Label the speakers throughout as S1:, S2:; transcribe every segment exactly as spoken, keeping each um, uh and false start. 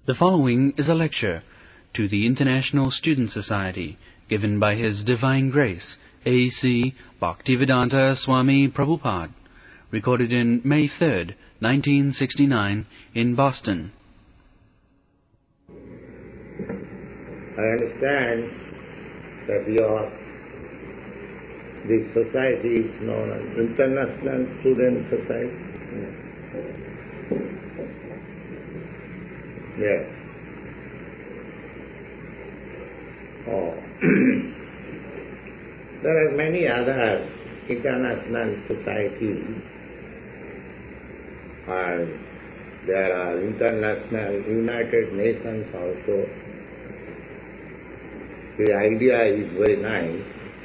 S1: The following is a lecture to the International Student Society given by His Divine Grace, A C Bhaktivedanta Swami Prabhupada, recorded in May third, nineteen sixty-nine, in Boston.
S2: I understand that your this society is known as International Student Society. Yes. Oh. There are many other international societies, and there are international United Nations also. The idea is very nice,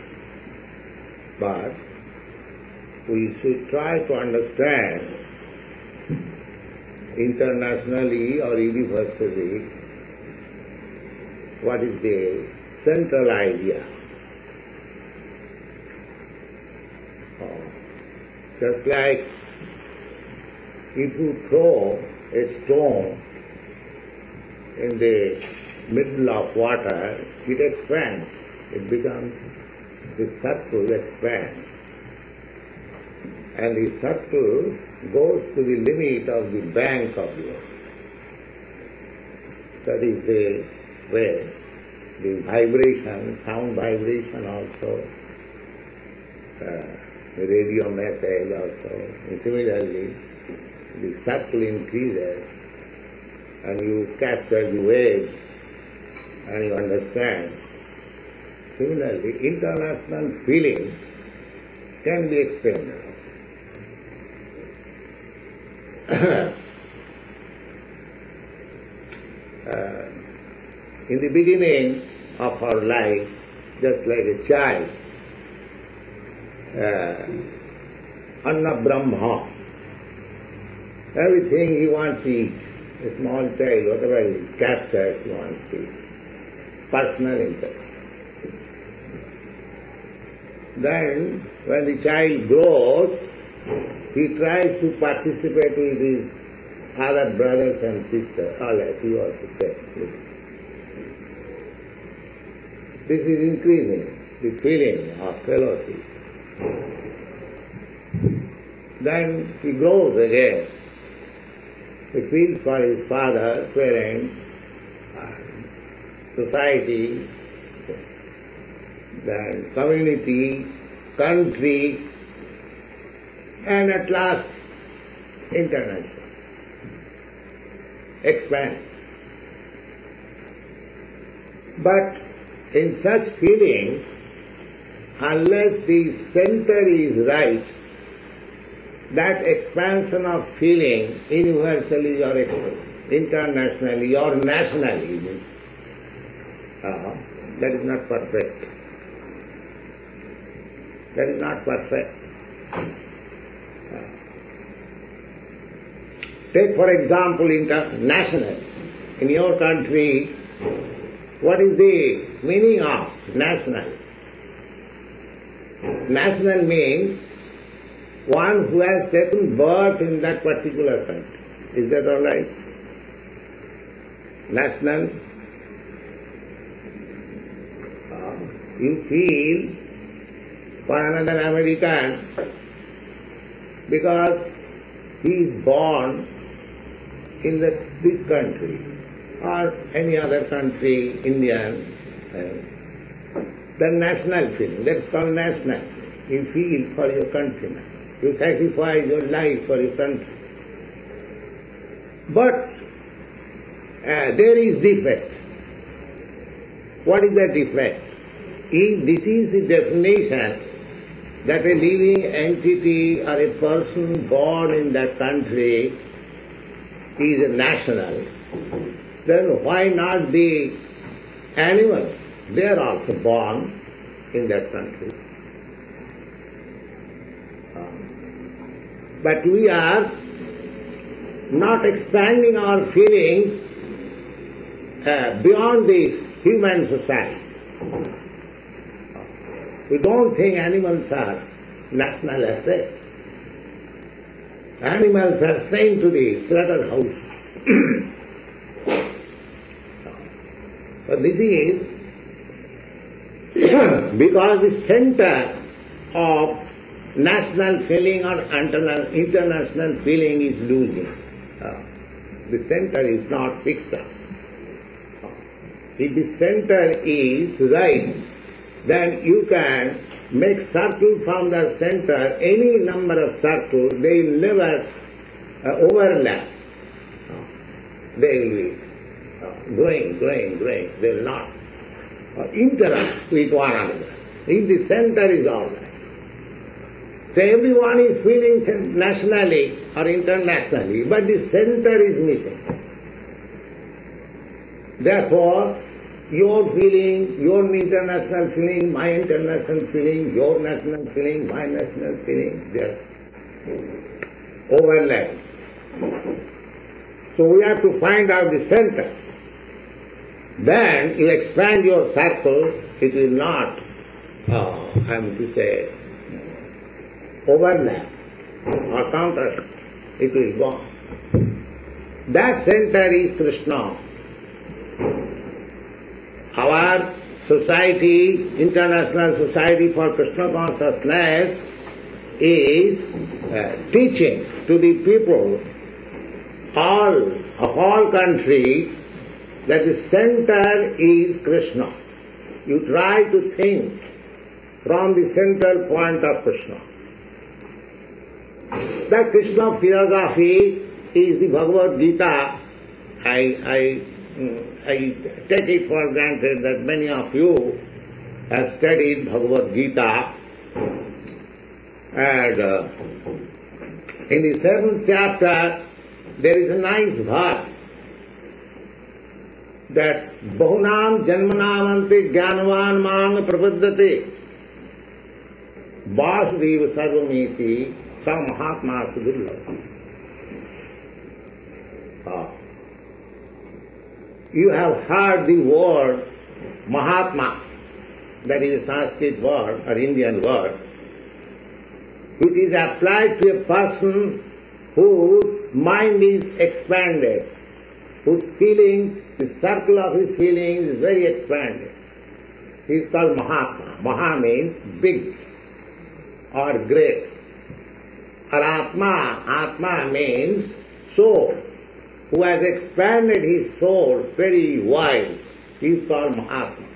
S2: but we should try to understand internationally or universally what is the central idea. Oh. Just like if you throw a stone in the middle of water, it expands, it becomes, the circle expands, and the circle goes to the limit of the bank of the ocean. That is the way. The vibration, sound vibration also, uh, the radio message also, and similarly the circle increases and you capture the waves and you understand. Similarly, international feeling can be explained. uh, in the beginning of our life, just like a child, uh, Anna Brahma, everything he wants to eat, a small child, whatever he captures, he wants to eat. Personal interest. Then, when the child grows, he tries to participate with his other brothers and sisters, all as he also said. This is increasing the feeling of fellowship. Then he grows again. He feels for his father, parents, society, then community, country, and at last international. Expand. But in such feeling, unless the center is right, that expansion of feeling universally or internationally or nationally, uh, that is not perfect. That is not perfect. Uh, take for example international. In your country, what is the meaning of national? National means one who has taken birth in that particular country. Is that all right? National. Uh, you feel for another American because he is born in the, this country or any other country, Indian, uh, the national feeling, that's called national. You feel for your countrymen. You sacrifice your life for your country. But uh, there is defect. What is the defect? If this is the definition that a living entity or a person born in that country is a national, then why not the animals? They are also born in that country. But we are not expanding our feelings uh, beyond this human society. We don't think animals are national assets. Animals are sent to the slaughterhouse. But this is because the center of national feeling or international feeling is losing. Uh, the center is not fixed up. If the center is right, then you can make circle from the center, any number of circles, they will never uh, overlap. Uh, they will be uh, growing, growing, growing. They will not uh, interact with one another. If the center is all right. So everyone is feeling nationally or internationally, but the center is missing. Therefore, your feeling, your international feeling, my international feeling, your national feeling, my national feeling, they are overlapping. So we have to find out the center. Then you expand your circle, it will not, uh, I mean to say, overlap or contrast. It will go on. That center is Krishna. Our society, International Society for Krishna Consciousness, is uh, teaching to the people all of all countries that the center is Krishna. You try to think from the central point of Krishna. The Krishna philosophy is the Bhagavad Gita. I, I I take it for granted that many of you have studied Bhagavad Gita, and uh, in the seventh chapter there is a nice verse that Bahunam Janmanamante Jnanavan Mam Prapaddate Vasudeva Sarvamiti Sa Mahatma Sudurlabha. Ah. You have heard the word Mahatma, that is a Sanskrit word or Indian word, which is applied to a person whose mind is expanded, whose feelings, the circle of his feelings is very expanded. He is called Mahatma. Maha means big or great. Or Atma, Atma means soul, who has expanded his soul very wide. He is called Mahatma.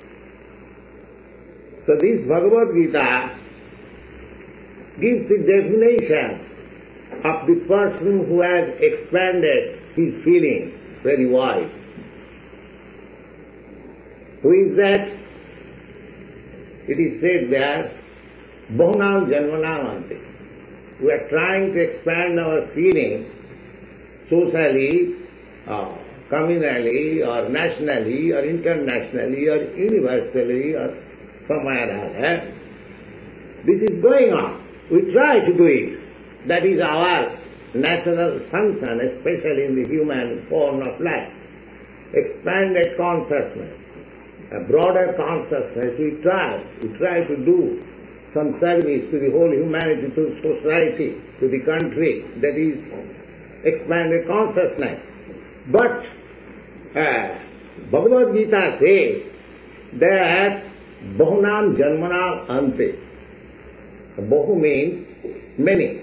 S2: So this Bhagavad Gita gives the definition of the person who has expanded his feelings very wide. Who is that? It is said there, Bahunam Janmanamante. We are trying to expand our feelings socially, uh, communally, or nationally, or internationally, or universally, or somewhere else. This is going on. We try to do it. That is our natural function, especially in the human form of life. Expanded consciousness, a broader consciousness. We try. We try to do some service to the whole humanity, to society, to the country. That is expanded consciousness. But uh, Bhagavad Gita says that Bahunam Janmanam Ante. Bahu means many,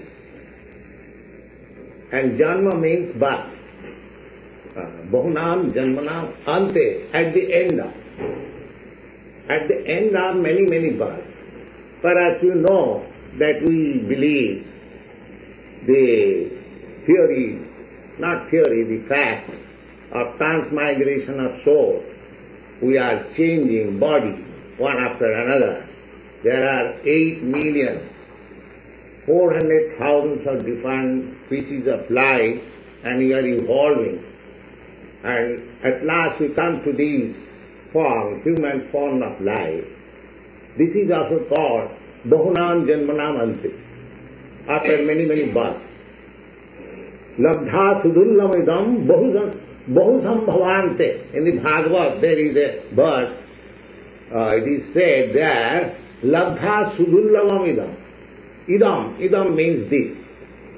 S2: and Janma means birth. Uh, Bahunam Janmanam Ante, at the end of. At the end of many, many births. Perhaps you know that we believe the theory, not theory, the fact of transmigration of soul. We are changing body one after another. There are eight million, four hundred thousand of different species of life, and we are evolving. And at last we come to this form, human form of life. This is also called Bahunam Janmanam Ante, after many, many births. Labdha Sudullamidam Bahusam Bhavante. In the Bhagavad there is a verse, uh, it is said there, Labdha Sudullamidam. Idam, idam means this.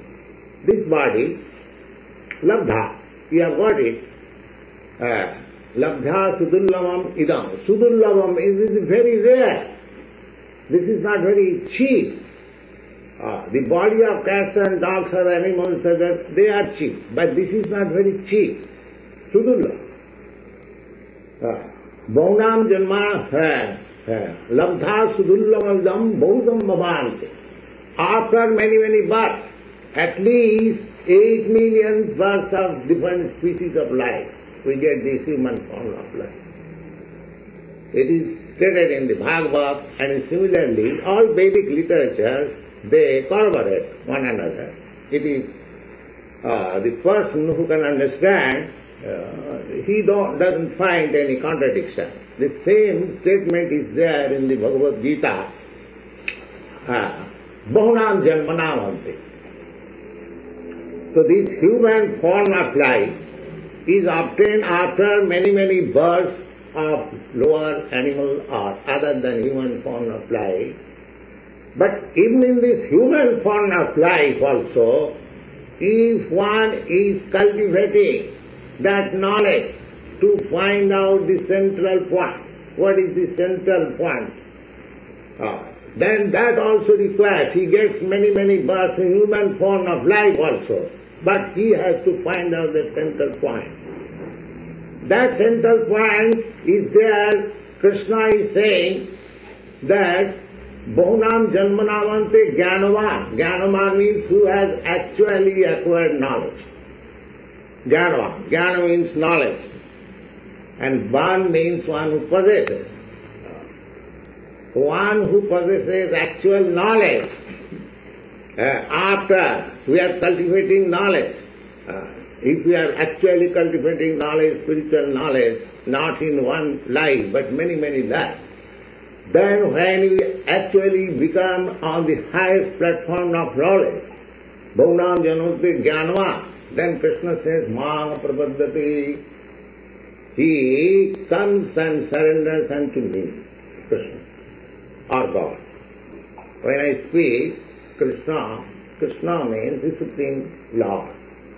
S2: This body, Labdha, you have got it. Uh, Labdhya sudullabam idam. Sudullabam is, is very rare. This is not very cheap. Uh, the body of cats and dogs or animals, they are cheap. But this is not very cheap. Sudullabam. Baunam janma hai. Labdha sudullabam bahudam bhavante. After many, many births, at least eight million births of different species of life, we get this human form of life. It is stated in the Bhagavad, and similarly, all Vedic literatures, they corroborate one another. It is uh, the person who can understand, uh, he don't, doesn't find any contradiction. The same statement is there in the Bhagavad Gita. Uh, Bahunam janmanam. So this human form of life is obtained after many, many births of lower animal or other than human form of life. But even in this human form of life also, if one is cultivating that knowledge to find out the central point, what is the central point, uh, then that also requires, he gets many, many births in human form of life also, but he has to find out the central point. That central point is there. Krishna is saying that Bahunam janmanavante jnanava. Jnanava means who has actually acquired knowledge. Jnanava. Jnana means knowledge. And Van means one who possesses. One who possesses actual knowledge. Uh, after we are cultivating knowledge, uh, if we are actually cultivating knowledge, spiritual knowledge, not in one life, but many, many lives, then when we actually become on the highest platform of knowledge, Bhaunam Janute Jnanava, then Krishna says, Ma Prapaddati, he comes and surrenders unto me, Krishna, or God. When I speak Krishna, Krishna means the Supreme Lord,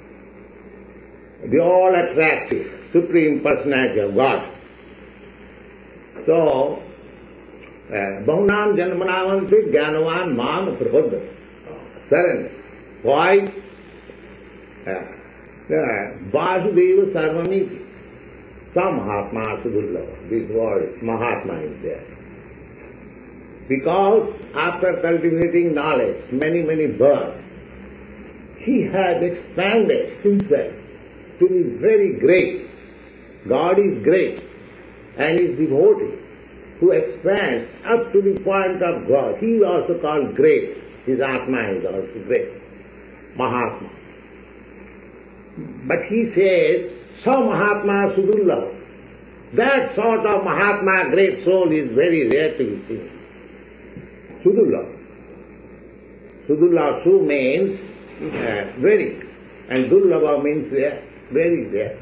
S2: the all-attractive Supreme Personality of God. So, Bahunam janmanavante jnanavan mam prapaddati. Surrender. Why? Vasudeva sarvamiti. Some Mahatma Sudullava. This word Mahatma is there. Because after cultivating knowledge, many, many births, he has expanded himself to be very great. God is great and his devotee who expands up to the point of God. He is also called great. His Atma is also great. Mahatma. But he says, so Mahatma Sudullava. That sort of Mahatma, great soul, is very rare to be seen. Sudullava. Sudullava, Su means uh, very, and Dullava means rare, very rare.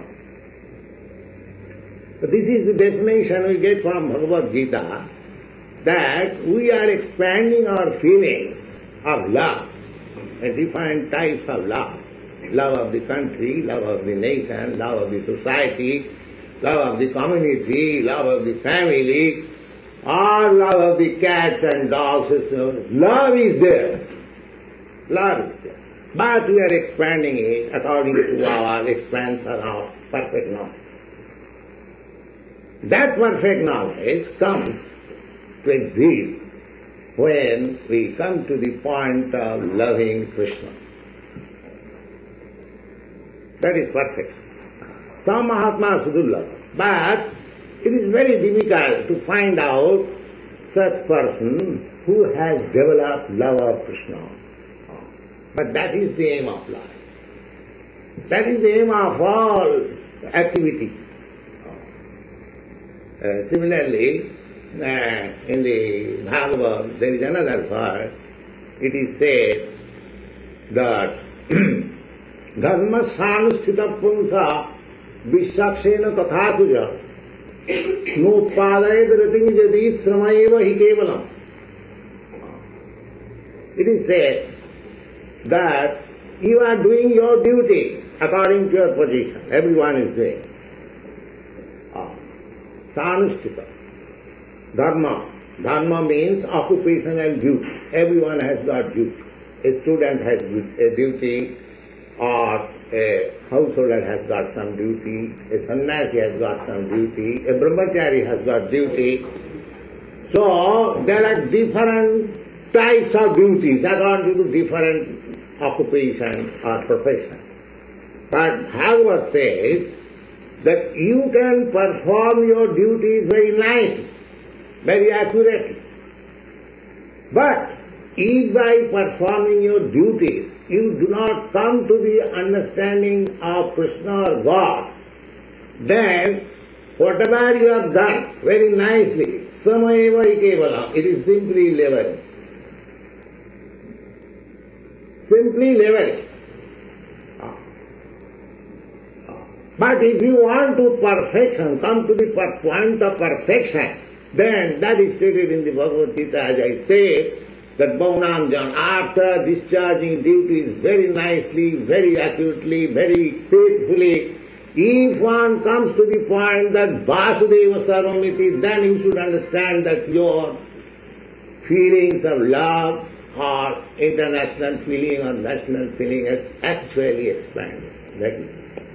S2: But this is the definition we get from Bhagavad Gita, that we are expanding our feelings of love, and different types of love. Love of the country, love of the nation, love of the society, love of the community, love of the family, or love of the cats and dogs. Love is there. Love is there. But we are expanding it according to our expansion of perfect knowledge. That perfect knowledge comes to exist when we come to the point of loving Krishna. That is perfect. Some Mahatma Sudullava. But it is very difficult to find out such person who has developed love of Krishna. But that is the aim of life. That is the aim of all activity. Uh, similarly, uh, in the Bhagavad, there is another verse. It is said that Dharma sanusthita punsa vishakshena tathatuja nutpadayed rating jadi sramayeva hi kevalam. It is said that you are doing your duty according to your position. Everyone is doing. Sanusthita. Dharma. Dharma means occupation and duty. Everyone has got duty. A student has a duty, or a householder has got some duty, a sannyasi has got some duty, a brahmachari has got duty. So there are different types of duties according to different occupation or profession. But Bhagavad says that you can perform your duties very nicely, very accurately. But if by performing your duties you do not come to the understanding of Krishna or God, then whatever you have done very nicely, samayeva kevalam, it is simply level. Simply level. But if you want to perfection, come to the point of perfection, then that is stated in the Bhagavad Gita, as I say, that Bhavanam Jan, after discharging duties very nicely, very accurately, very faithfully, if one comes to the point that Vasudeva Sarvamiti, then you should understand that your feelings of love or international feeling or national feeling has actually expanded. That is,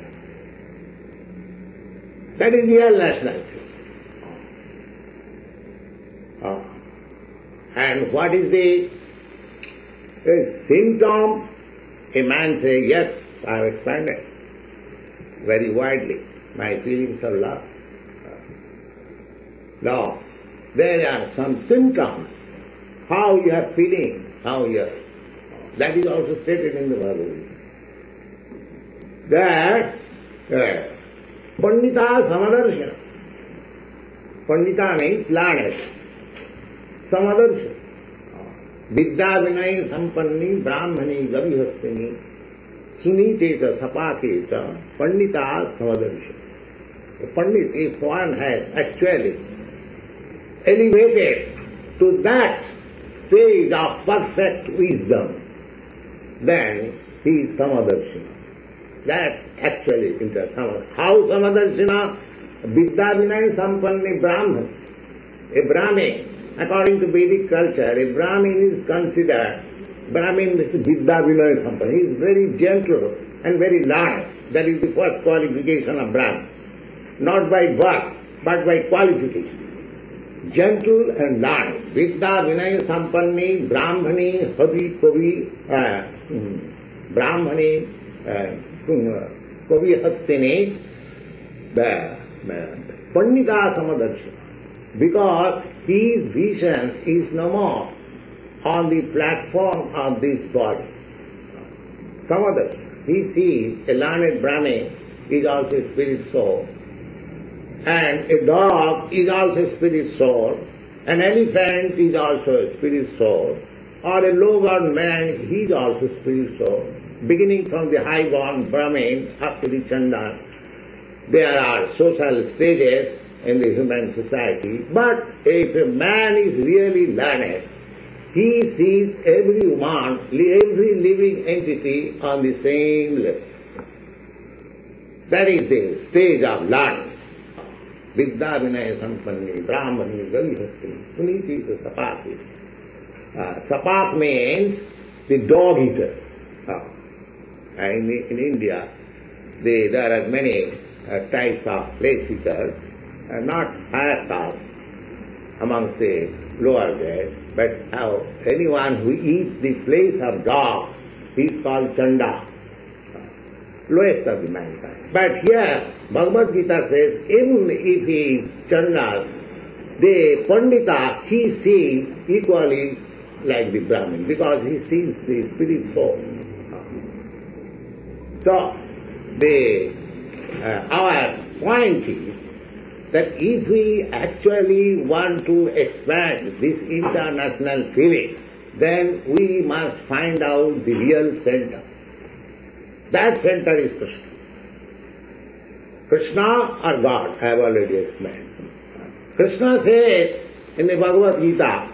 S2: that is real nationality. Uh, and what is the, the symptom? A man says, yes, I have expanded very widely my feelings of love. Now, there are some symptoms, how you are feeling, how you are. That is also stated in the Bhagavad Gita. That uh, Pandita Samadarshana. Pandita means learned. Samadarshana. Vidya Vinay Sampanni Brahmani Gavihastini Suniteta Sapaketa Pandita Samadarshana. A Pandit, if one has actually elevated to that stage of perfect wisdom, then he is Samadarshana. That's actually interesting. How Samadarshana? Vidya Vinay Sampanni Brahman. A Brahmin, according to Vedic culture, a Brahmin is considered, Brahmin is Vidya Vinay Sampanni. He is very gentle and very learned. That is the first qualification of Brahmin. Not by birth, but by qualification. Gentle and learned. Vidya Vinay Sampanni Brahmani Havi Kavi uh, Brahmani uh, Kavi Hastini the Pandita Samadarshana. Because his vision is no more on the platform of this body. Samadarshana. He sees a learned Brahmin is also a spirit soul. And a dog is also a spirit soul. An elephant is also a spirit soul. Or a low-born man, he is also a spirit soul. Beginning from the high-born Brahmin up to the Chandan, there are social stages in the human society. But if a man is really learned, he sees every human, every living entity on the same level. That is the stage of learning. Vidya Vinaya Sampanni Brahmani Gavihasti Suniti to Sapaki. Uh, sapak means the dog eater. Uh, in, in India, they, there are many uh, types of place eaters, uh, not higher caste amongst the lower grade, but uh, anyone who eats the place of dog is called Chanda, uh, lowest of the mankind. But here, Bhagavad Gita says, even if he is Chanda, the Pandita, he sees equally like the Brahmin, because he sees the spirit soul. So, the, uh, our point is that if we actually want to expand this international feeling, then we must find out the real center. That center is Krishna. Krishna or God, I have already explained. Krishna says in the Bhagavad Gita,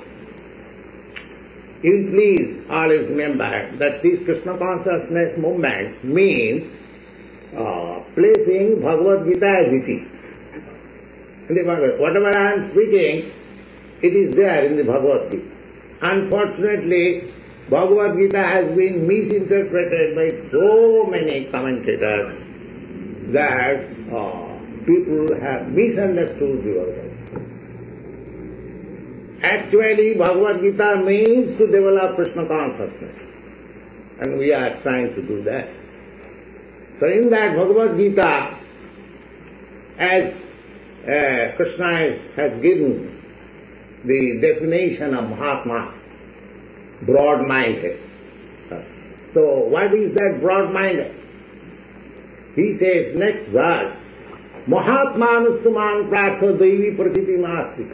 S2: you please always remember that this Krishna consciousness movement means uh, placing Bhagavad Gita as it is. in the Bhagavad Gita. Whatever I am speaking, it is there in the Bhagavad Gita. Unfortunately, Bhagavad Gita has been misinterpreted by so many commentators that uh, people have misunderstood the Bhagavad Gita. Actually, Bhagavad Gita means to develop Krishna consciousness, and we are trying to do that. So in that Bhagavad Gita, as uh, Krishna has, has given the definition of Mahatma, broad-minded. So what is that broad-minded? He says, next verse, Mahatmanustamang pratha devi prakriti mastika.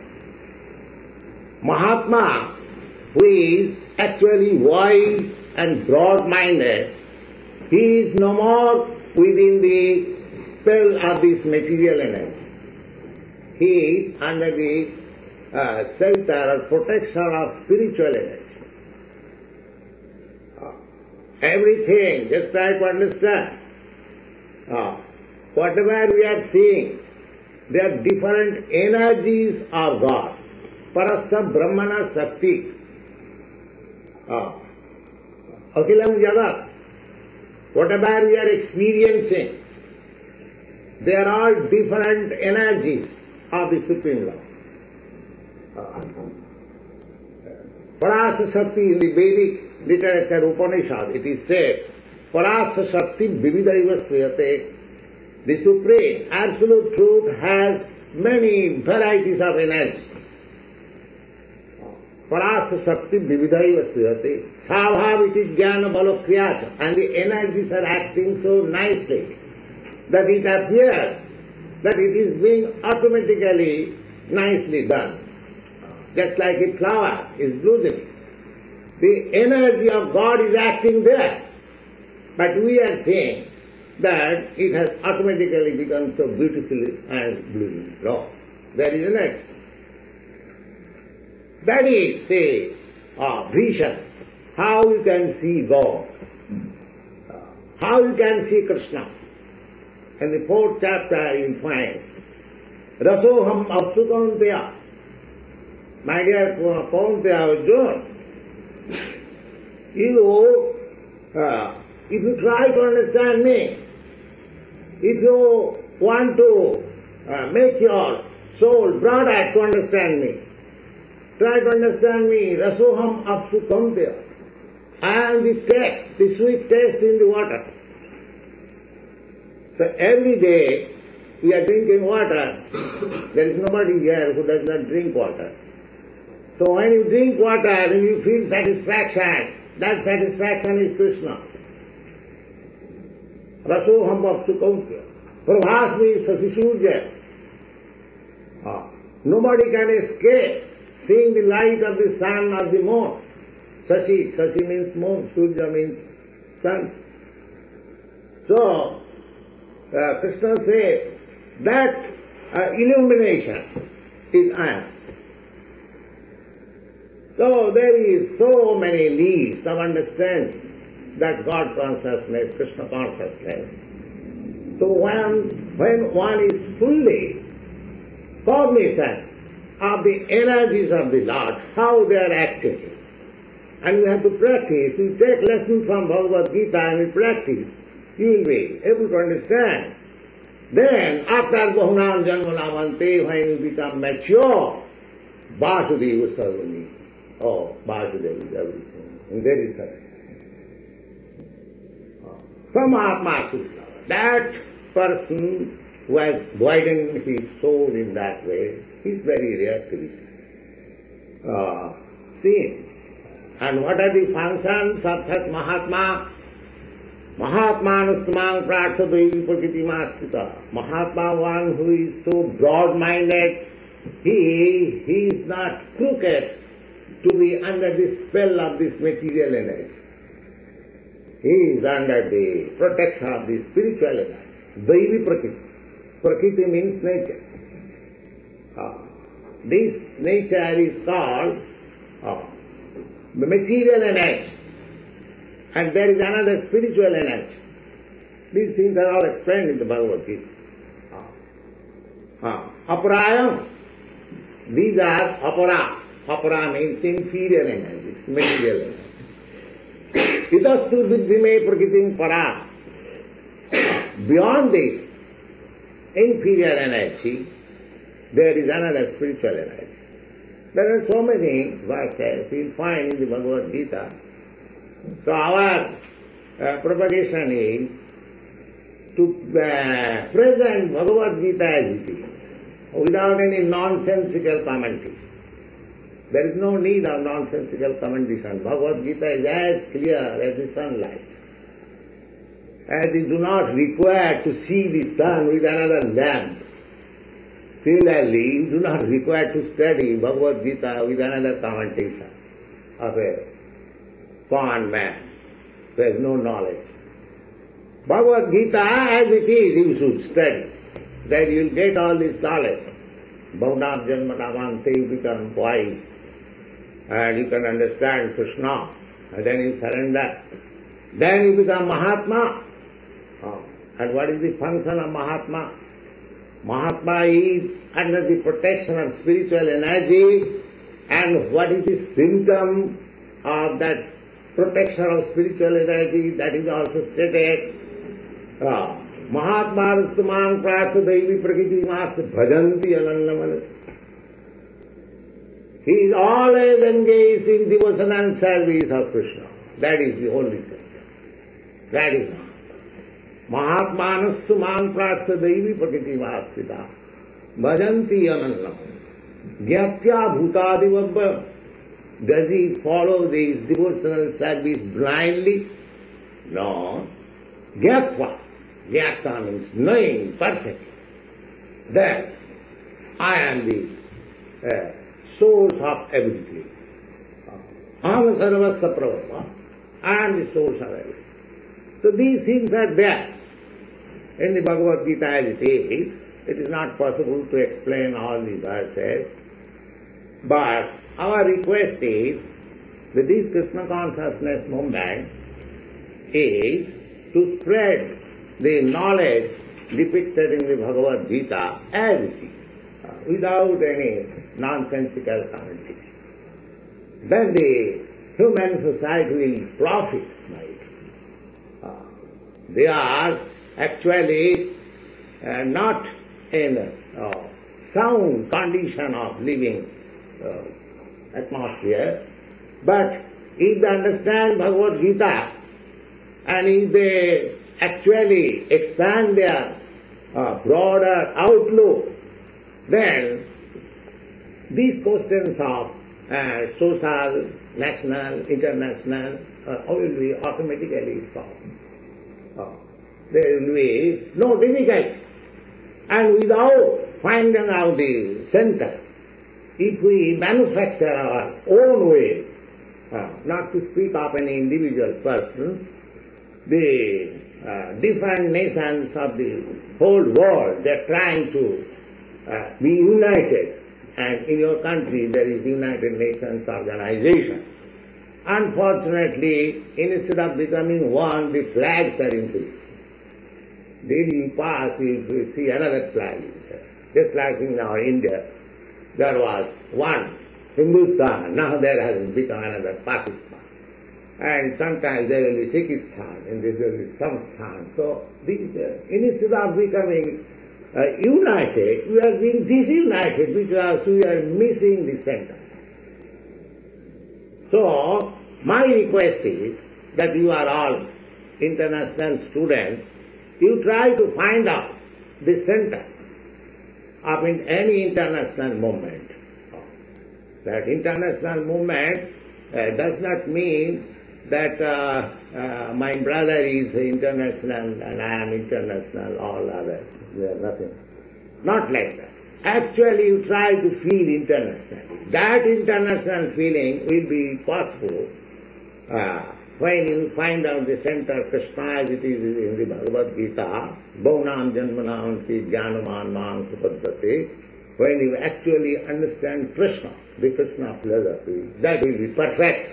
S2: Mahatma, who is actually wise and broad-minded, he is no more within the spell of this material energy. He is under the uh, shelter or protection of spiritual energy. Uh, everything, just try to understand. Uh, whatever we are seeing, they are different energies of God. Parasya Brahmana Shakti. Uh, Akhilam Jagat. Whatever we are experiencing, they are all different energies of the Supreme Lord. Uh, Parasya Shakti in the Vedic literature Upanishad, it is said, Parasya Shakti Vividaiva Sriyate. The Supreme Absolute Truth has many varieties of energy. Parasya Shakti Vividaiva Sriyate. Svabhaviti Jnana Balakriyata. And the energies are acting so nicely that it appears that it is being automatically nicely done. Just like a flower is blooming. The energy of God is acting there. But we are saying that it has automatically become so beautifully and blooming. No. There is an act. That is the uh, vision. How you can see God. Uh, how you can see Krishna. In the fourth chapter you find Rasoham Apsu Kaunteya. My dear Kaunteya Arjuna, you, uh, if you try to understand me, if you want to uh, make your soul broader to understand me, try to understand me, Rasoham Apsu Kaunteya. I am the taste, the sweet taste in the water. So every day we are drinking water. There is nobody here who does not drink water. So when you drink water, when you feel satisfaction, that satisfaction is Krishna. Rasoham Apsu Kaunteya. Prabhasmi Sasisurya. Ah. Nobody can escape seeing the light of the sun or the moon. Sasi, Sasi means moon, Surya means sun. So, uh, Krishna says that uh, illumination is I am. So there is so many leaves of understanding that God consciousness, Krishna consciousness. So when, when one is fully cognizant of the energies of the Lord, how they are acting, and we have to practice, you take lessons from Bhagavad Gita and you practice, you will be able to understand. Then, after Bahunam Janmanamante, when you become mature, Vasudeva Sarvani. Oh, Vasudeva is everything. And there is a from Atma Sutta. That person who has widened his soul in that way is very rare to be uh, seen. And what are the functions of such Mahatma? Mahatmanustamang pratha devi prakriti mastika. Mahatma, one who is so broad-minded, he, he is not crooked to be under the spell of this material energy. He is under the protection of the spiritual energy. Devi prakriti. Prakriti means nature. Uh, this nature is called uh, the material energy, and there is another spiritual energy. These things are all explained in the Bhagavad Gita. Uh, aparayam. These are apara. Apara means inferior energies, material energy. Itastu viddhime prakritim para. Beyond this inferior energy, there is another spiritual energy. There are so many verses you'll find in the Bhagavad Gita. So our uh, propagation is to uh, present Bhagavad Gita as it is, without any nonsensical commentary. There is no need of nonsensical commentation. Bhagavad Gita is as clear as the sunlight. As you do not require to see the sun with another lamp, similarly, you do not require to study Bhagavad Gita with another commentation of a common man who has no knowledge. Bhagavad Gita as it is you should study. Then you will get all this knowledge. Bhavanam Janmanamante, you become wise. And you can understand Krishna. And then you surrender. Then you become Mahatma. Oh. And what is the function of Mahatma? Mahatma is under the protection of spiritual energy. And what is the symptom of that protection of spiritual energy? That is also stated. Oh. Mahatma Rastamang Prasa Devi Prakriti Mas Bhajanti Anannamanasi. He is always engaged in devotion and service of Krishna. That is the only thing. That is Mahatma. Mahatmanastu man prastha devi prakriti vasita bhajanti anannam gyatya bhutadivabba. Does he follow this devotional service blindly? No. Gyatva. Gyata means knowing perfectly that I am the uh, source of everything. Aham sarvasya pravama. I am the source of everything. So these things are there in the Bhagavad Gita as it is. It is not possible to explain all these verses. But our request is that this Krishna consciousness movement is to spread the knowledge depicted in the Bhagavad Gita as it is, without any nonsensical commentary. Then the human society will profit by it. Uh, they are actually uh, not in uh, sound condition of living uh, atmosphere, but if they understand Bhagavad Gita and if they actually expand their uh, broader outlook, then these questions of uh, social, national, international uh, will be automatically solved. Uh, there will be no difficulty. And without finding out the center, if we manufacture our own way, uh, not to speak of any individual person, the uh, different nations of the whole world, they are trying to uh, be united. And in your country there is United Nations Organization. Unfortunately, instead of becoming one, the flags are increased. Daily you pass, you see another flag. Just like in our India, there was one Hindustan, now there has become another Pakistan. And sometimes there will be Sikhistan, and there will be Samstan. So, these, uh, instead of becoming uh, united, we are being disunited because we are missing the center. So, my request is that you are all international students, you try to find out the center of in any international movement. That international movement uh, does not mean that uh, uh, my brother is international and I am international, all others, they are nothing. Not like that. Actually you try to feel international. That international feeling will be possible uh, when you find out the center of Krishna as it is in the Bhagavad Gita, Bhavanam Janmanam Ki Jnanaman Mam Supaddhati, when you actually understand Krishna, the Krishna philosophy, that will be perfect.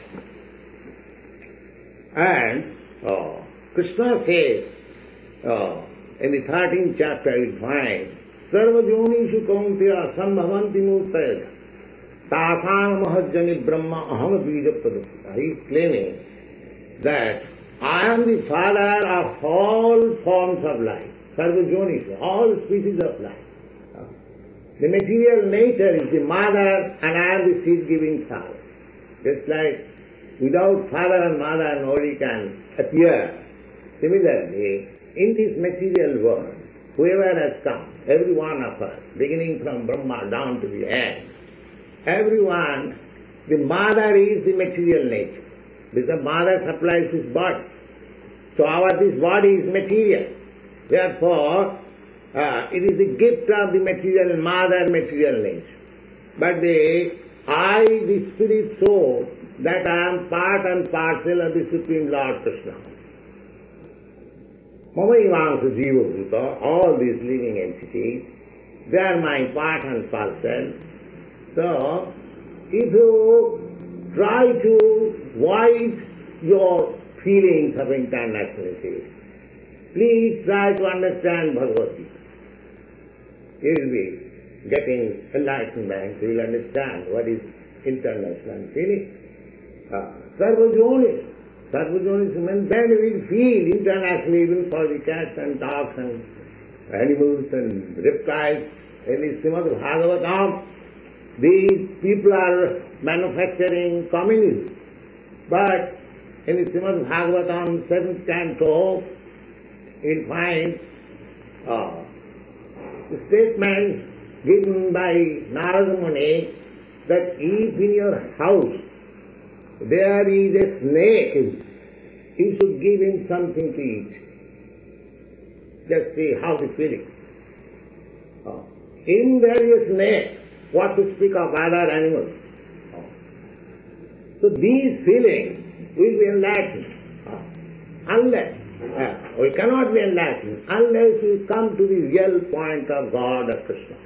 S2: And oh, Krishna says, oh, in the thirteenth chapter you find Sarvajonishu kaunteya sambhavanti murtaya tasana mahajjani brahma aham bija pradukta. He is claiming that I am the father of all forms of life, Sarvajonishu, all species of life. The material nature is the mother and I am the seed-giving father. Just like without father and mother nobody can appear. Similarly, in this material world, whoever has come, every one of us, beginning from Brahma down to the end, everyone, the mother is the material nature. Because mother supplies his body. So our this body is material. Therefore, uh, it is the gift of the material mother, material nature. But the I, the spirit soul, that I am part and parcel of the Supreme Lord Krishna. Mama Ivansa Jiva Bhuta, all these living entities, they are my part and parcel. So, if you try to void your feelings of internationality, please try to understand Bhagavad Gita. You will be getting enlightenment, you will understand what is international feeling. Uh, Sarvajonis. Sarvajonis means then you will feel internationally even for the cats and dogs and animals and reptiles. In the Srimad Bhagavatam, these people are manufacturing communism. But in the Srimad Bhagavatam, seventh canto, you will find uh, the statement given by Narada Muni that if in your house there is a snake, you should give him something to eat. Just see how the feeling. Uh, in there is a snake, what to speak of other animals. Uh, so these feelings will be enlightened. Uh, unless, uh, we cannot be enlightened unless we come to the real point of God or Krishna.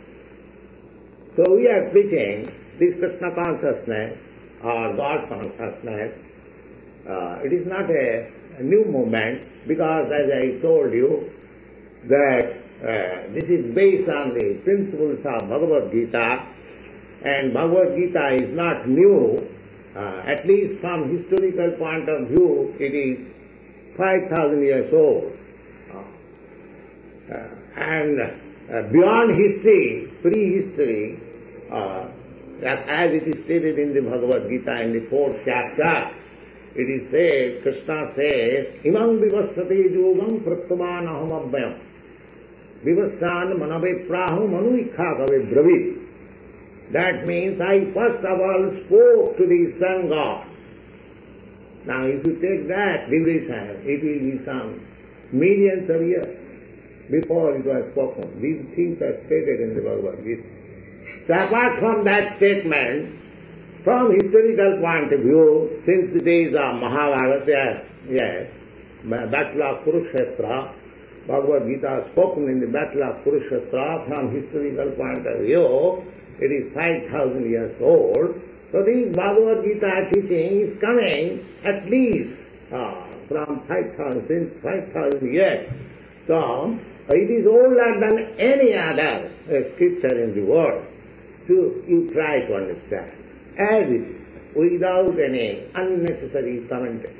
S2: So we are preaching this Krishna consciousness or God consciousness. Uh, it is not a, a new movement because as I told you that uh, this is based on the principles of Bhagavad Gita, and Bhagavad Gita is not new. Uh, at least from historical point of view, it is five thousand years old. Uh, and uh, beyond history, prehistory, uh, as it is stated in the Bhagavad Gita in the fourth chapter, it is said, Krishna says, Imam vivasate yogam pratyamanaham abhyam vivassan manave prahu manuikha kave bravit. That means I first of all spoke to the sun god. Now if you take that duration, it will be some millions of years before it was spoken. These things are stated in the Bhagavad Gita. So apart from that statement, from historical point of view, since the days of Mahabharata, yes, yes, Battle of Kurukshetra, Bhagavad Gita spoken in the Battle of Kurukshetra, from historical point of view, it is five thousand years old. So this Bhagavad Gita teaching is coming at least uh, from five thousand, since five thousand years. So it is older than any other uh, scripture in the world. So you try to understand as it is, without any unnecessary commentary.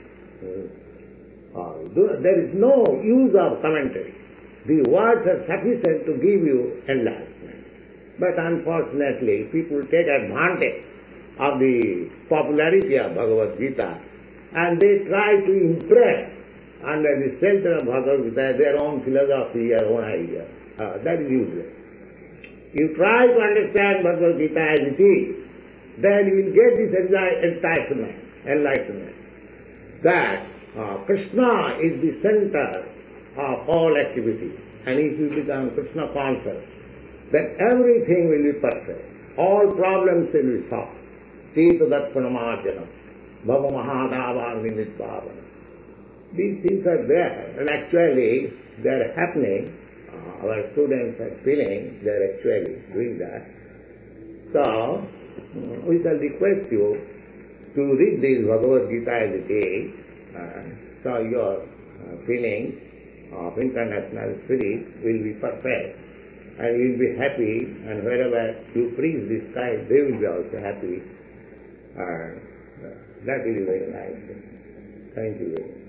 S2: Uh, there is no use of commentary. The words are sufficient to give you enlightenment. But unfortunately, people take advantage of the popularity of Bhagavad Gita and they try to impress under the shelter of Bhagavad Gita their own philosophy, their own idea. Uh, that is useless. You try to understand Bhagavad Gita as it is, then you will get this enlightenment, enlightenment that uh, Krishna is the center of all activity. And if you become Krishna conscious, then everything will be perfect. All problems will be solved. Cheta Darsanamarjana, Bhava Mahadava Nimitbhavana. These things are there, and actually they are happening. Uh, our students are feeling they are actually doing that. So, we shall request you to read this Bhagavad Gita as it is, uh, so your uh, feeling of international spirit will be perfect. and you will be happy, and wherever you preach this type, they will be also happy. And uh, that will be very nice. Thank you very much.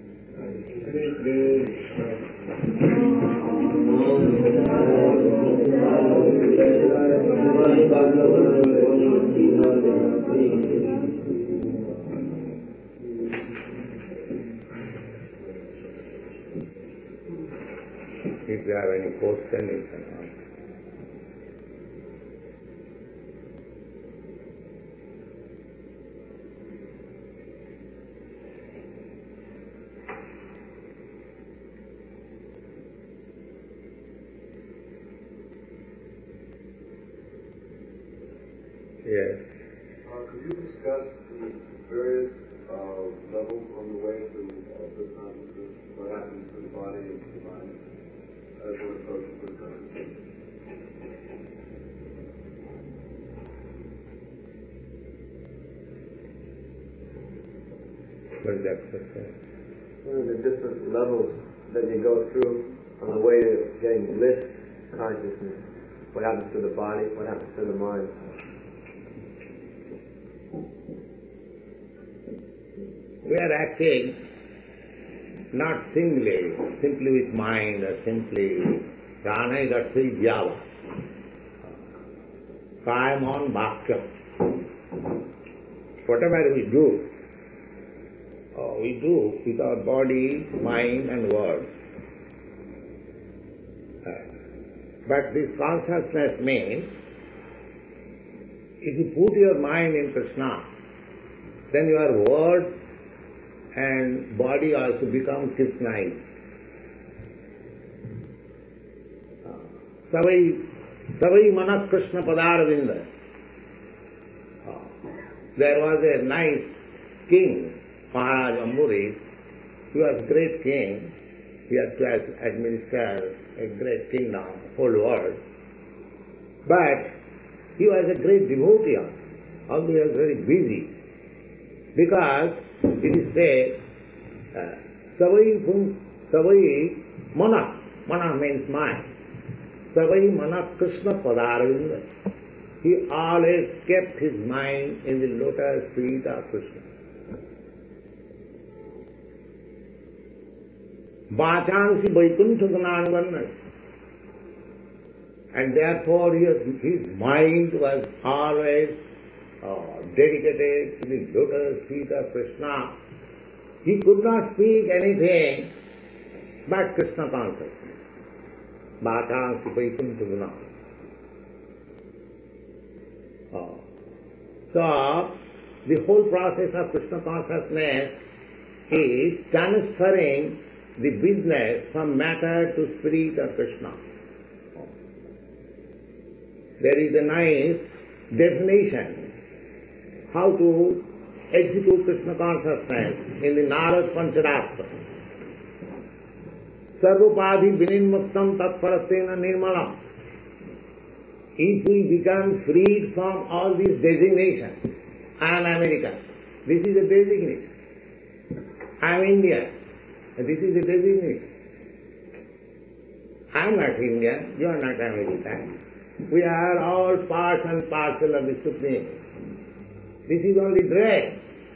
S2: If you have any question, you can ask. Yes.
S3: Uh, could you discuss the various uh, levels on the way to uh, good consciousness, what happens to the body and to the mind as one approaches good consciousness?
S2: What is that question?
S3: What are the different levels that you go through on the way to getting bliss consciousness? What happens to the body? What happens to the mind?
S2: We are acting not singly, simply with mind or simply prana is actually java. Kayamon bhakyam. Whatever we do, uh, we do with our body, mind and words. Uh, but this consciousness means, if you put your mind in Krishna, then your words and body also become Krishnaic. Savai Savai Manak Krishna Padarvinda. There was a nice king, Maharaj Ambarish. He was a great king. He had to administer a great kingdom, whole world. But he was a great devotee. Also he was very busy. Because it is said, Savai Savai Manak, Manak means mind. Savai Manak Krishna Padarvinda. He always kept his mind in the lotus feet of Krishna. Vachansi Vaikuntha Gananavarna. And therefore his, his mind was always uh, dedicated to the lotus feet of Krishna. He could not speak anything but Krishna consciousness. Vachansi Vaikuntha Gananavarna. Oh. So, the whole process of Krishna consciousness is transferring the business from matter to spirit of Krishna. Oh. There is a nice definition how to execute Krishna consciousness in the Narad Panchadatra. Sarvopādhi vinimuktam tatparastena nirmalam. If we become freed from all these designations, I am American, this is a designation. I am Indian, this is a designation. I am not Indian, you are not American. We are all parts and parcel of the Supreme. This is only dress.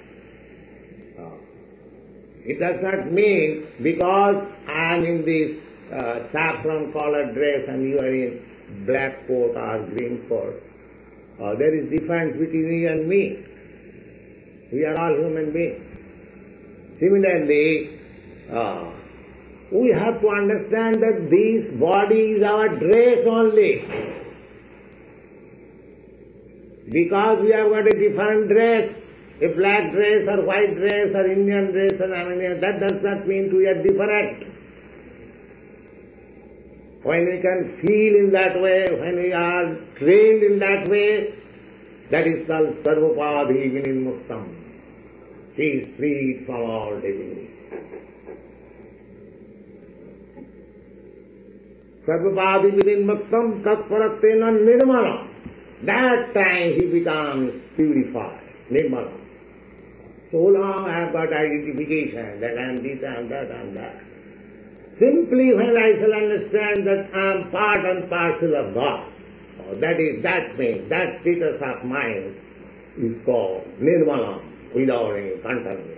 S2: It does not mean because I am in this uh, saffron colored dress and you are in black coat or green coat. Uh, there is difference between you and me. We are all human beings. Similarly, uh, we have to understand that this body is our dress only. Because we have got a different dress, a black dress or white dress or Indian dress or Armenian, that does not mean we are different. When we can feel in that way, when we are trained in that way, that is called Sarvopādhi Vinimuktam. He is freed from all disease. Sarvopādhi Vinimuktam Tatparatena Nirmala. That time he becomes purified, Nirmala. So long I have got identification that I am this, I am that, I am that. Simply when I shall understand that I am part and parcel of God, oh, that is, that means, that status of mind is called nirmala, without any contamination.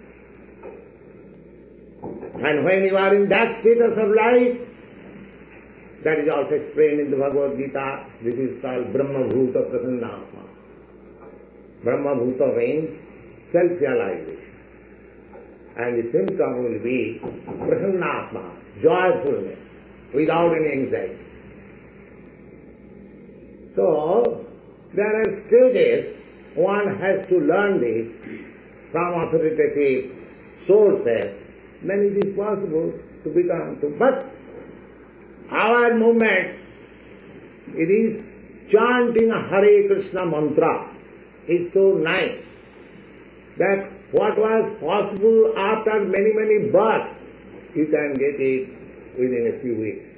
S2: And when you are in that status of life, that is also explained in the Bhagavad Gita, this is called Brahma Bhuta Prasannatma. Brahma Bhuta means self-realization. And the symptom will be Prasannatma, joyfulness, without any anxiety. So, there are stages, one has to learn this from authoritative sources, then it is possible to become to. But our movement, it is chanting a Hare Krishna mantra, is so nice that what was possible after many, many births, you can get it within a few weeks.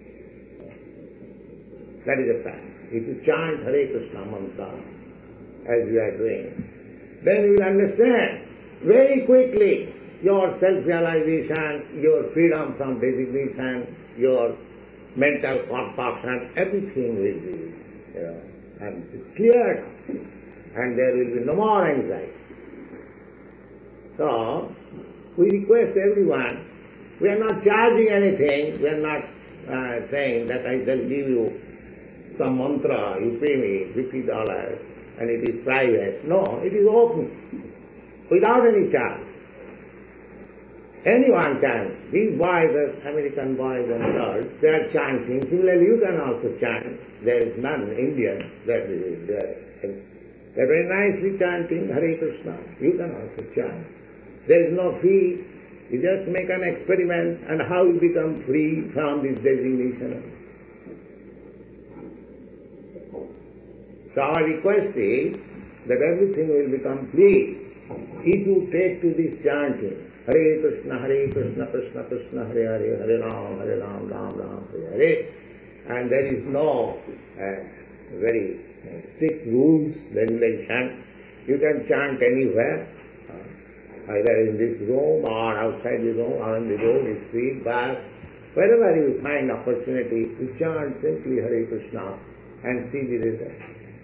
S2: That is a fact. If you chant Hare Krishna mantra, as we are doing, then you will understand very quickly your self-realization, your freedom from designation, your mental concoction, everything will be, you know, and cleared, and there will be no more anxiety. So, we request everyone, we are not charging anything, we are not uh, saying that I shall give you some mantra, you pay me fifty dollars, and it is private. No, it is open, without any charge. Anyone can. These boys, the American boys and girls, they are chanting. Similarly, you can also chant. There is none Indian that is there. They are very nicely chanting Hare Krishna. You can also chant. There is no fee. You just make an experiment and how you become free from this designation. So our request is that everything will become free if you take to this chanting. Hare Krishna, Hare Krishna, Krishna Krishna, Hare Hare, Hare Ram, Hare Ram, Ram Ram, Hare Hare. And there is no uh, very uh, strict rules, regulation. You can chant anywhere, uh, either in this room or outside the room or on the road, the street, back. Wherever you find opportunity, you chant simply Hare Krishna and see the result.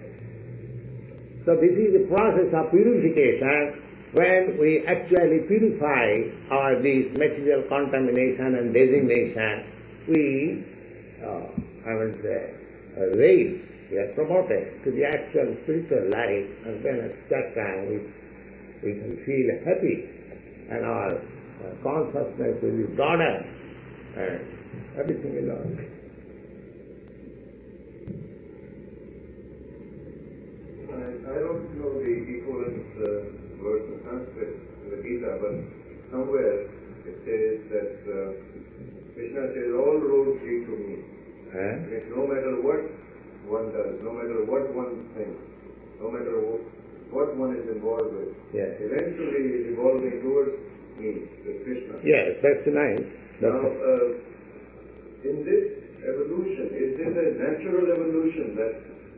S2: So this is the process of purification. When we actually purify our this material contamination and designation, we, uh, I would say, uh, raise, we are promoted to the actual spiritual life, and then at that time we, we can feel happy, and our uh, consciousness will be broader, and everything will all.
S3: I, I don't know the equivalent uh, words in Sanskrit in the Gita, but somewhere it says that uh, Krishna says, all roads lead to me.
S2: Eh?
S3: Means no matter what one does, no matter what one thinks, no matter what, what one is involved with,
S2: yes,
S3: eventually is evolving towards me, with Krishna.
S2: Yes, that's nice. That's
S3: now, uh, in this evolution, is this a natural evolution that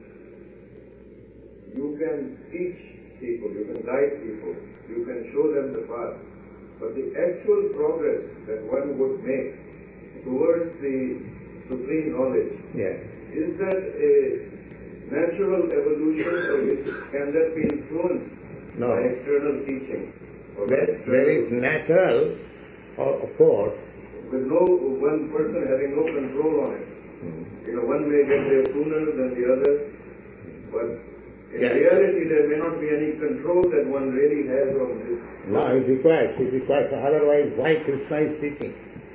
S3: you can teach people, you can guide people, you can show them the path, but the actual progress that one would make towards the supreme knowledge,
S2: yes,
S3: is that a natural evolution, or is, can that be influenced
S2: no.
S3: by external teaching? Or
S2: There,
S3: external,
S2: there is natural, of course,
S3: with no one person having no control on it.
S2: mm.
S3: You know, one may get there sooner than the other, but in
S2: yes.
S3: reality there may not be any control that one really has on this.
S2: No, it requires, it requires, otherwise why Krishna is teaching?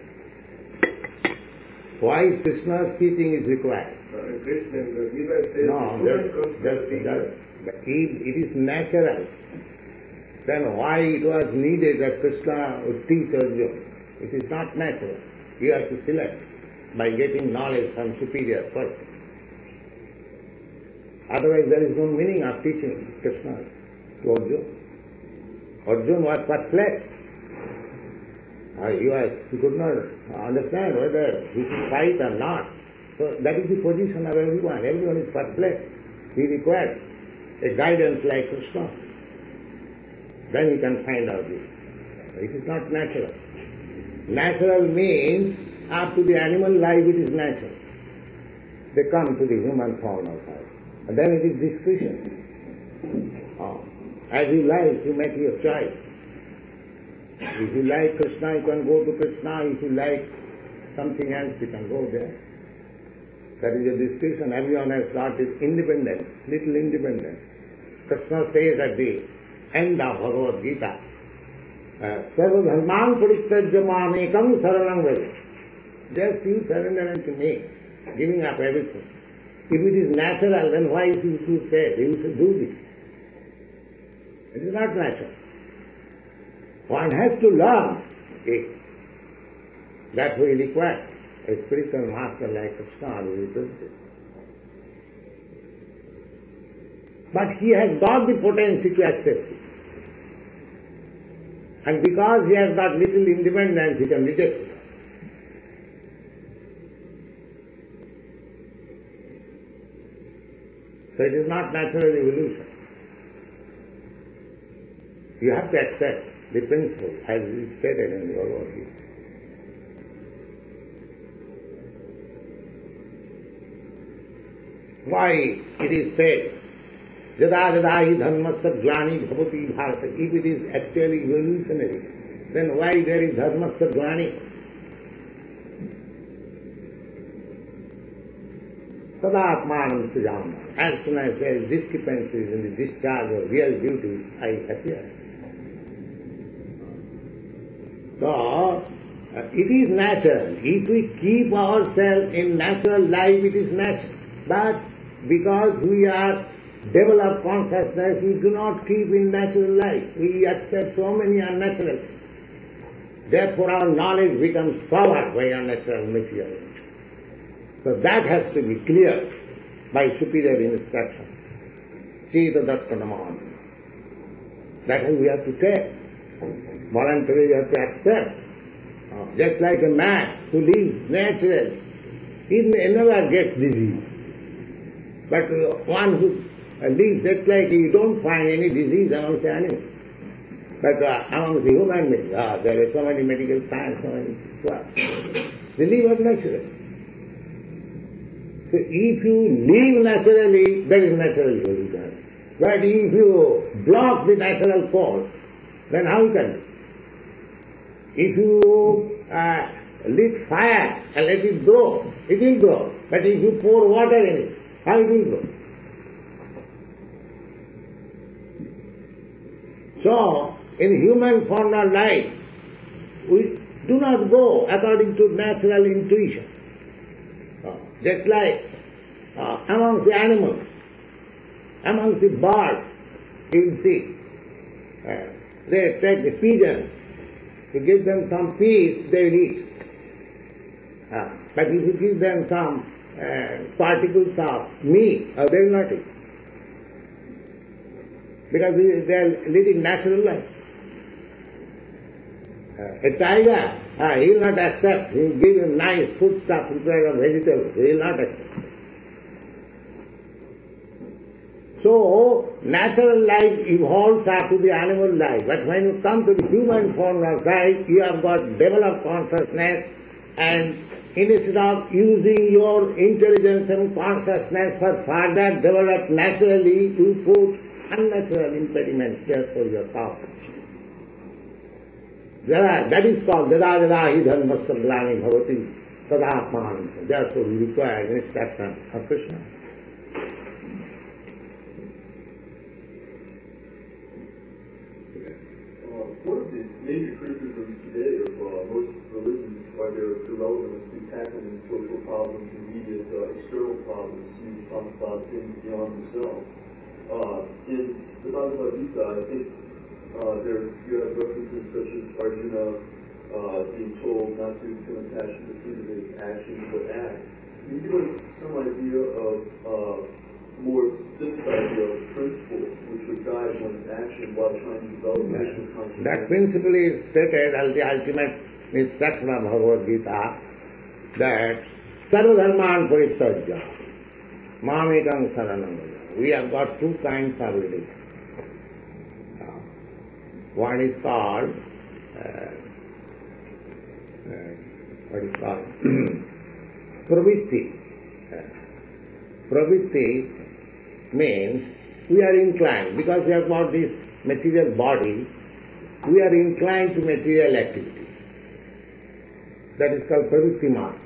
S2: Why Krishna's teaching is required?
S3: Uh, Krishna, the Gita says,
S2: No,
S3: the
S2: that,
S3: student comes to
S2: that,
S3: the teacher.
S2: that, if it is natural, then why it was needed that Krishna would teach Arjuna? It is not natural. You have to select by getting knowledge from superior person. Otherwise there is no meaning of teaching Krishna to Arjuna. Arjuna was perplexed. Uh, he, was, he could not understand whether he should fight or not. So that is the position of everyone. Everyone is perplexed. He requires a guidance like Krishna. Then he can find out this. It is not natural. Natural means up to the animal life it is natural. They come to the human form of life. And then it is discretion. Oh. As you like, you make your choice. If you like Krishna, you can go to Krishna. If you like something else, you can go there. That is a discretion. Everyone has got his independence, little independence. Krishna says at the end of Bhagavad Gita, Sarva dharman paristajya mamekam saranam vraja. Just you surrender unto me, giving up everything. If it is natural, then why should you say you should do this? It is not natural. One has to learn it. That we require a spiritual master like Krishna who is it. But he has got the potency to accept it. And because he has got little independence, he can reject it. So it is not natural evolution. You have to accept the principle as is stated in the Bhagavad Gita. Why it is said, Jada jada hi dharmasya glani bhavati bharata. If it is actually evolutionary, then why there is dharmasya glani? Sadatmanam sujama. As soon as there is discrepancies in the discharge of real duties, I appear. So, uh, it is natural. If we keep ourselves in natural life, it is natural. But because we are developed consciousness, we do not keep in natural life. We accept so many unnatural things. Therefore our knowledge becomes covered by unnatural material. So that has to be cleared by superior instruction. Cheta dattanaman. That is we have to take. Voluntarily we have to accept. Uh, just like a man who lives naturally, he never gets disease. But uh, one who uh, lives just like you don't find any disease amongst the animals. But uh, amongst the human beings, uh, there are so many medical science, so many what? They live naturally. So if you live naturally, there is natural evolution. But if you block the natural course, then how can you? If you uh, lit fire and let it grow, it will grow. But if you pour water in it, how it will grow? So, in human form of life, we do not go according to natural intuition. Uh, just like uh, amongst the animals, amongst the birds, you will see, uh, they take the pigeons, to give them some peas, they will eat. Uh, but if you give them some uh, particles of meat, uh, they will not eat. Because they are leading natural life. Uh, a tiger, uh, he will not accept. He will give him nice food stuff prepared of vegetables. He will not accept. So, natural life evolves after the animal life. But when you come to the human form of life, you have got developed consciousness, and instead of using your intelligence and consciousness for further developed naturally, you put unnatural impediments there for your power. That is called Jada jada hi dharmasya glani bhavati tadatman. Therefore we require instruction of Krishna.
S3: One of the major criticisms today of uh, most religions are their irrelevance to tackling social problems, immediate uh, external problems. You talk about things beyond themselves. Uh, in the Bhagavad Gita, I think uh, there you have references such as Arjuna uh, being told not to become attached to the fruit of his actions, but act. Can you give us some idea of uh, more specific idea of principle which would guide one's action while trying to develop Krishna consciousness?
S2: That principle is stated as the ultimate instruction of Bhagavad Gita, that sarva dharman paristajya mamekam saranam vraja. We have got two kinds of religion. One is called uh, uh, what is called pravitti. Uh, pravitti means we are inclined, because we have got this material body, we are inclined to material activity. That is called pravitti mark.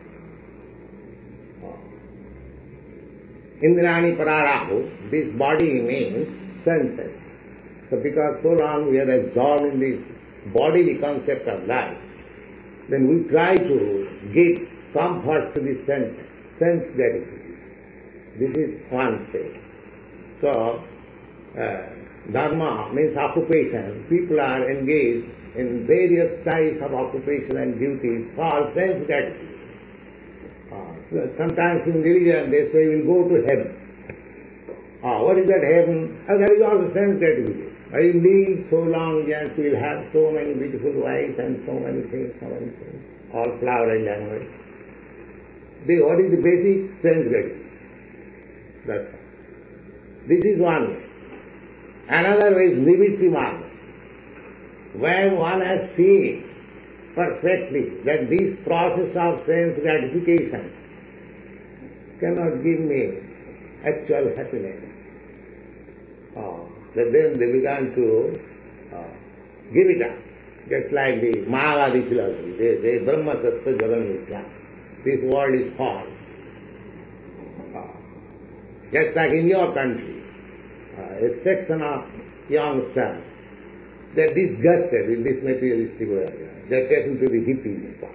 S2: Indrani pararahu, this body means senses. So because so long we are absorbed in this bodily concept of life, then we try to give comfort to the sense, sense gratification. This is one state. So, uh, dharma means occupation. People are engaged in various types of occupation and duties for sense gratification. Uh, sometimes in religion they say we will go to heaven. Ah, what is that heaven? Oh, that is also sense gratification. I will live so long, yes, we will have so many beautiful wives and so many things, so many things, all flowery language. The, what is the basic sense gratification? That's all. This is one way. Another way is nivritti marga. When one has seen perfectly that this process of sense gratification cannot give me actual happiness, oh, then they began to uh, give it up. Just like the Mayavadi philosophy, they, they Brahma Tattva Jagan Mithya. This world is false. Uh, just like in your country, uh, a section of youngsters, they are disgusted with this materialistic world. They are taken to the hippie spot.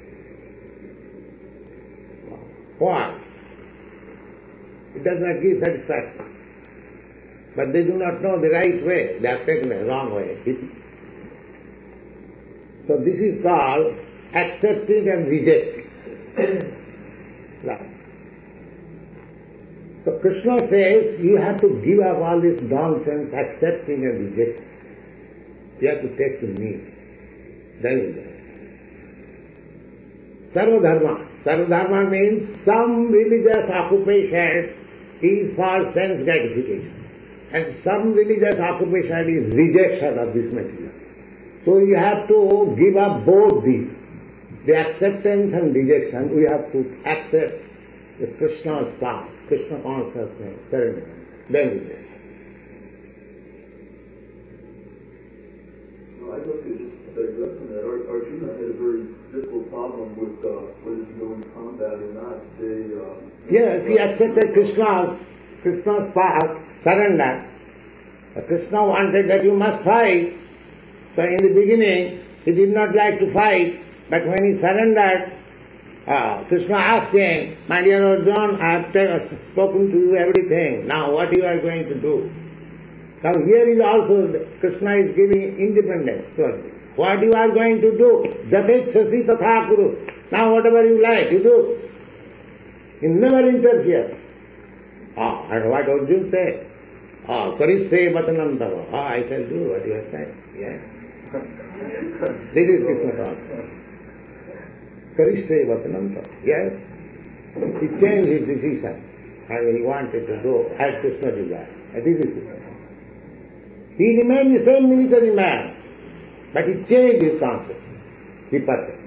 S2: Why? It does not give satisfaction. But they do not know the right way. They are taken the wrong way. So this is called accepting and rejecting. Right. So Krishna says you have to give up all this nonsense, accepting and rejecting. You have to take to me. That is it. Sarvadharma. Sarvadharma means some religious occupation is for sense gratification, and some religious occupation is rejection of this material. So you have to give up both these. The acceptance and rejection, we have to accept the Krishna's path, Krishna consciousness, surrender. Then we get.
S3: I'd love to just digress on that. Arjuna had a very difficult problem with uh, whether to go into combat or not. They, uh,
S2: yes, he accepted Krishna's, Krishna's path, surrender. Krishna wanted that you must fight. So in the beginning, he did not like to fight, but when he surrendered, uh, Krishna asked him, my dear Arjuna, I have t- spoken to you everything. Now what you are going to do? Now here is also, Krishna is giving independence to us. What you are going to do? Jatechasi tatha kuru. Now whatever you like, you do. He never interferes. Ah, and what Arjuna said? Ah, karisse vatanantava. Ah, I shall do what you have said. Yes. This is Krishna consciousness. Karisse vatanantava. Yes. He changed his decision and he wanted to do as Krishna desired. And this is Krishna. He remained the same military man, but he changed his concept. He perfect.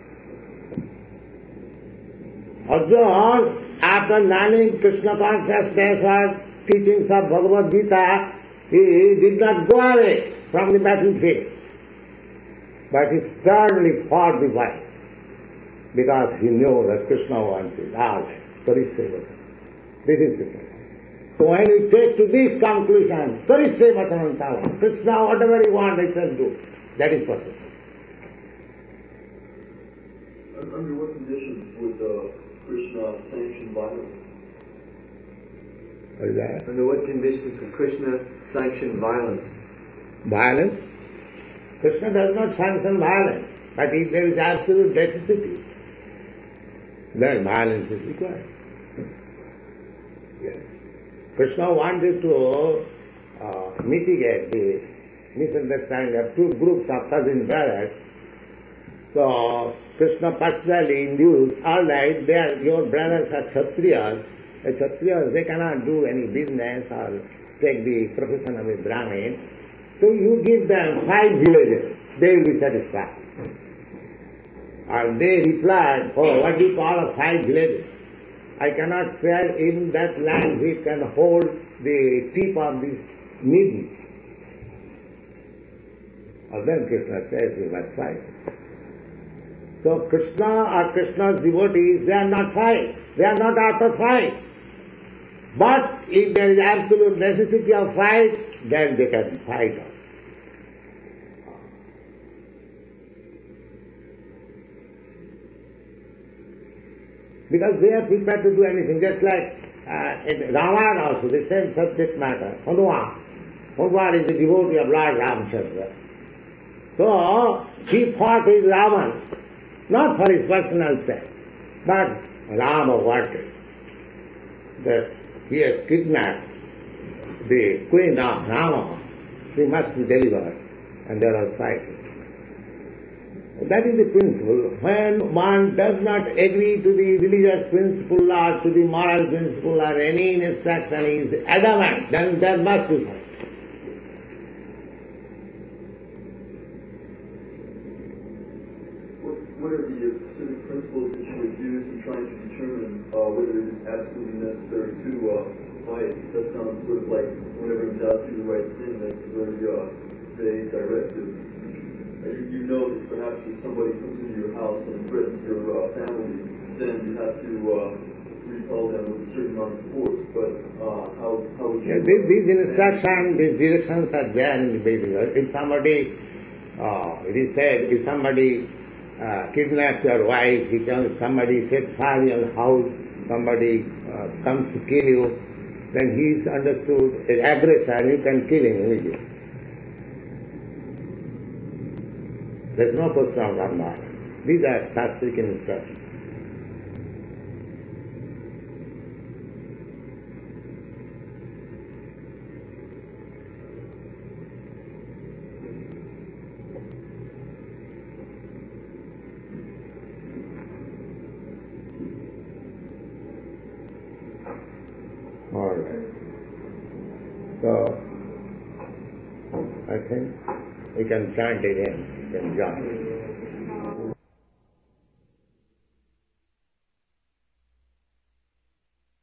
S2: Arjuna, after learning Krishna consciousness or teachings of Bhagavad Gita, he did not go away from the battlefield, but he sternly fought the fight because he knew that Krishna wanted all that. So this is Krishna. So when we take to this conclusion, Karisse vatanantava, Krishna, whatever you want, I shall do. That is perfect.
S3: Under what conditions would uh, Krishna sanction violence?
S2: What is that?
S4: Under what conditions would Krishna sanction violence?
S2: Violence? Krishna does not sanction violence, but if there is absolute necessity, then violence is required. Yes. Krishna wanted to uh, mitigate the misunderstanding of two groups of cousin brothers. So Krishna personally induced, all right, they are, your brothers are Kshatriyas. The Kshatriyas, they cannot do any business or take the profession of a Brahmin. So you give them five villages, they will be satisfied. And they replied, oh, what do you call a five ladies? I cannot say in that land we can hold the tip of this needle. And then Krishna says we must fight. So Krishna or Krishna's devotees, they are not fight. They are not after fight. But if there is absolute necessity of fight, then they can fight. Because they are prepared to do anything, just like uh, in Ramayana also, the same subject matter. Hanuman. Hanuman is the devotee of Lord Ramchandra. So, he fought with Ravan, not for his personal sake, but Rama wanted that he has kidnapped the queen of Rama. She must be delivered, and there was fighting. That is the principle. When one does not agree to the religious principle or to the moral principle or any instruction, he is adamant, then there must be fight.
S5: What are the specific principles that you would use in trying to determine uh, whether it is absolutely necessary to uh, fight? That sounds sort of like whenever in doubt, do the right thing. That's a very uh, vague directive. You, you know that perhaps if somebody comes into your house and threatens your uh, family, then you have to uh, repel them with a certain amount of force. But uh, how, how would you...
S2: Yeah, these, these instructions, these directions are there in the Vedic. If somebody, uh, it is said, if somebody uh, kidnaps your wife, he comes, somebody sets fire in your house, somebody uh, comes to kill you, then he is understood as aggressor, you can kill him immediately. There is no question of Dharma. These are Shastric instructions. All right. So, I think we can chant again. You can join.